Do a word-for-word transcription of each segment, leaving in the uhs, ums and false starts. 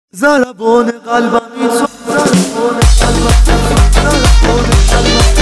ضربان قلبم این تو ضربان قلبم ضربان قلبم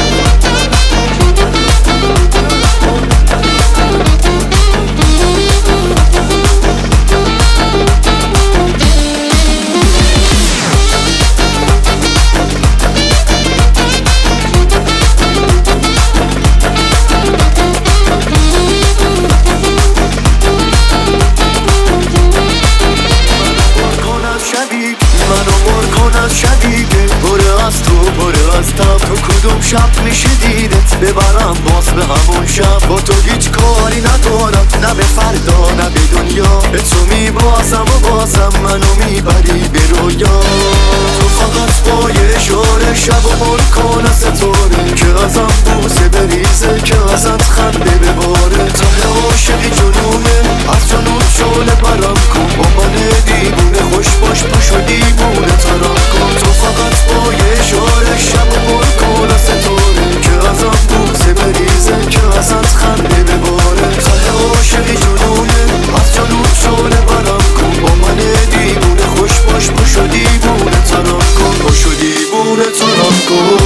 تو کدوم شب میشه دیدت ببرم باز به همون شب. با تو هیچ کاری ندارم، نه به فردا نه به دنیا. به تو میبازم و بازم منو میبری به رویا. تو فقط با یه اشاره شب و پر کن از ستاره که ازم بوسه بریزه، که ازت خنده بباره. ته عاشقی جنونه، از جنون شعله برم کن. با من دیوونه خوش باش پاشو دیوونه ترم کن. تو فقط با یه اشاره شب و پر کن از ستاره که ازم بوسه بریزه، که ازت خنده بباره. ته عاشقی جنونه، از جنون شعله برم کن. با من دیوونه خوش باش پاشو دیوونه ترم کن. پاشو دیوونه ترم کن.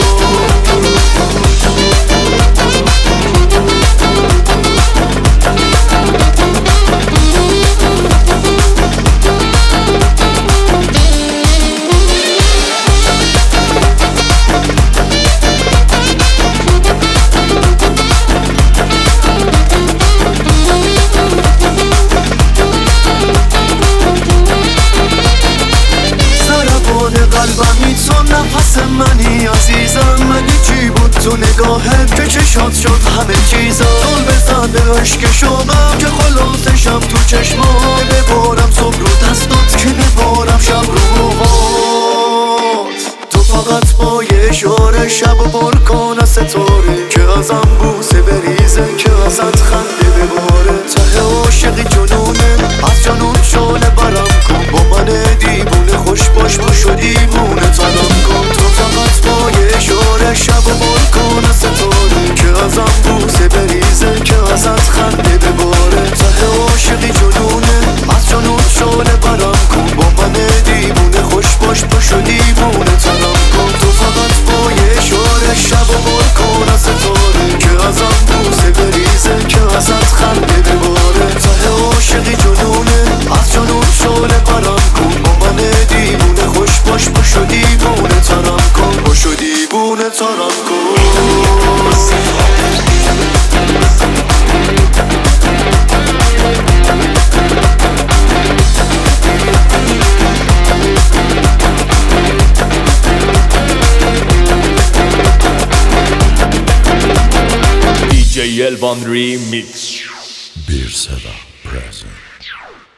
قلبمی تو نفس منی عزیزم. منی چی بود تو نگاهت که چشات شد همه چیزا. دل بزن به عشق شوقم که خلاصشم تو چشمات. ببارم صبح رو دستات که ببارم شب رو موهات. تو فقط با یه اشاره شب و پر کن از ستاره که ازم بوسه بریزه، که ازت خنده بباره. ته عاشقی جنونه، از جنون شعله برم کن. با من دیوونه خوش باش پاشو دیوونه تنم کن. تو فقط با یه اشاره شب و پر کن از ستاره که ازم بوسه بریزه، که ازت خنده بباره. ته عاشقی جنونه، از جنون شعله برم کن. با من دیوونه خوش باش پاشو دیوونه تنم کن. تو فقط با یه اشاره شب و پر کن از ستاره که ازم بوسه بریزه، که ازت خنده بباره. ته عاشقی جنونه، از جنون شعله برم کن. با من دیوونه خوش باش پاشو دیوونه ترم کن. پاشو دیوونه ترم کن. دی جی Elvan Remix. Bir Seda present.